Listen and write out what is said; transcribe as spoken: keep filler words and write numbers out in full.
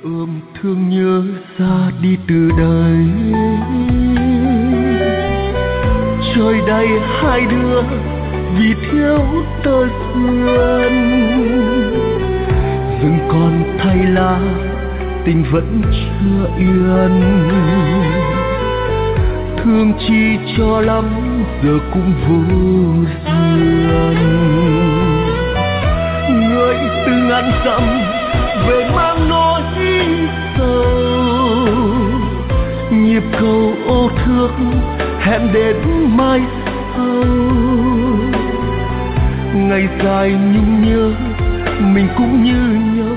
ôm thương nhớ xa đi từ đây. Trời đầy hai đứa vì thiếu tơ sương, rừng còn thay lá tình vẫn chưa yên. Thương chi cho lắm giờ cũng vô duyên. Người từ ngàn dặm về mang nỗi sầu, nhịp cầu ô thước hẹn đến mai sau. Ngày dài nhung nhớ mình cũng như nhau,